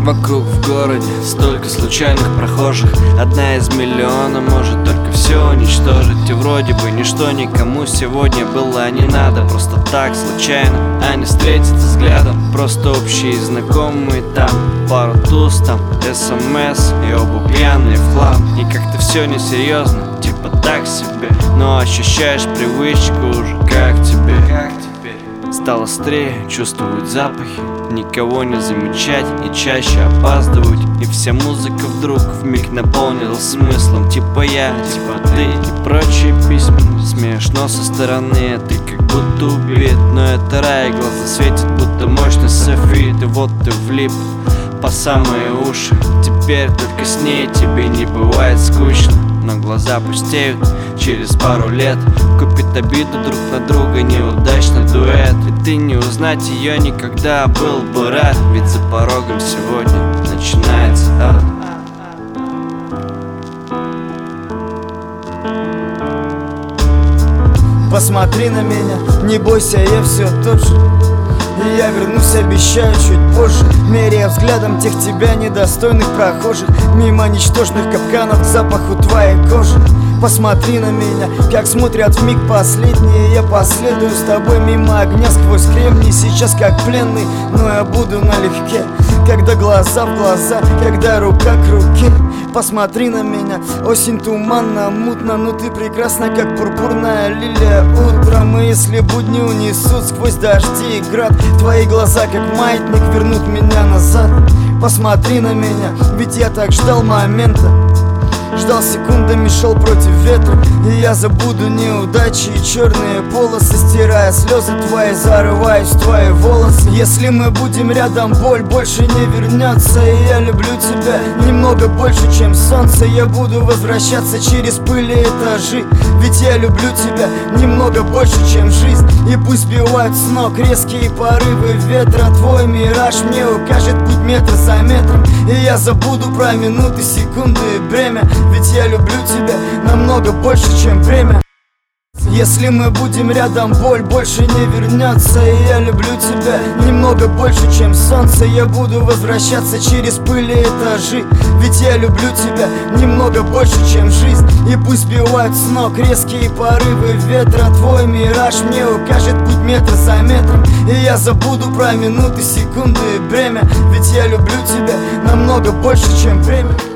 Вокруг в городе столько случайных прохожих. Одна из миллиона может только все уничтожить. И вроде бы ничто никому сегодня было не надо. Просто так случайно они встретятся взглядом. Просто общие знакомые там, пару туз там, СМС и оба пьяные в хлам. И как-то все несерьезно, типа так себе, но ощущаешь привычку уже. Как тебе? Стал острее чувствовать запахи, никого не замечать и чаще опаздывать. И вся музыка вдруг вмиг наполнилась смыслом. Типа я, типа ты и прочие письма. Смешно со стороны, ты как будто убит, но это рай, глаза светят, будто мощный софит. И вот ты влип по самые уши. Теперь только с ней тебе не бывает скучно. Но глаза пустеют через пару лет. Купит обиду друг на друга неудачный дуэт. И ты не узнать ее никогда был бы рад. Ведь за порогом сегодня начинается ад. Посмотри на меня, не бойся, я все тот же. И я вернусь, обещаю, чуть позже, меряя взглядом тех тебя недостойных прохожих. Мимо ничтожных капканов к запаху твоей кожи. Посмотри на меня, как смотрят вмиг последние. Я последую с тобой мимо огня сквозь кремний. Сейчас как пленный, но я буду налегке. Когда глаза в глаза, когда рука к руке. Посмотри на меня, осень туманно, мутно, но ты прекрасна, как пурпурная лилия утром. И если будни унесут сквозь дожди и град, твои глаза, как маятник, вернут меня назад. Посмотри на меня, ведь я так ждал момента. Ждал секундами, шел против ветра. И я забуду неудачи и черные полосы, стирая слезы твои, зарываюсь в твои волосы. Если мы будем рядом, боль больше не вернется. И я люблю тебя немного больше, чем солнце. Я буду возвращаться через пыль и этажи. Ведь я люблю тебя немного больше, чем жизнь. И пусть сбивают с ног резкие порывы ветра. Твой мираж мне укажет путь метр за метром. И я забуду про минуты, секунды и бремя. Ведь я люблю тебя намного больше, чем время. Если мы будем рядом, боль больше не вернется. И я люблю тебя немного больше, чем солнце. Я буду возвращаться через пыль и этажи. Ведь я люблю тебя немного больше, чем жизнь. И пусть сбивают с ног резкие порывы ветра. Твой мираж мне укажет путь метр за метром. И я забуду про минуты, секунды и бремя. Ведь я люблю тебя намного больше, чем время.